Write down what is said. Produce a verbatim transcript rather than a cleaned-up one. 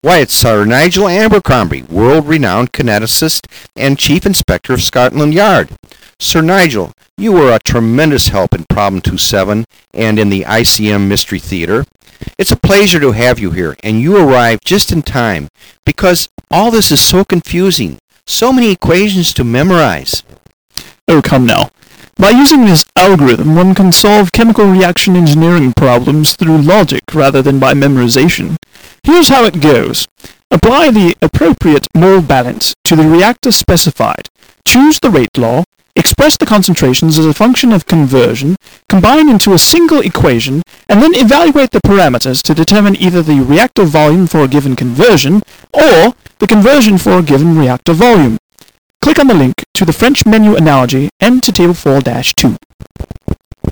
Why, it's Sir Nigel Abercrombie, world-renowned kineticist and Chief Inspector of Scotland Yard. Sir Nigel, you were a tremendous help in Problem two seven and in the I C M Mystery Theater. It's a pleasure to have you here, and you arrived just in time, because all this is so confusing. So many equations to memorize. Oh, come now. By using this algorithm, one can solve chemical reaction engineering problems through logic rather than by memorization. Here's how it goes. Apply the appropriate mole balance to the reactor specified. Choose the rate law. Express the concentrations as a function of conversion, combine into a single equation, and then evaluate the parameters to determine either the reactor volume for a given conversion or the conversion for a given reactor volume. Click on the link to the French menu analogy and to Table four dash two.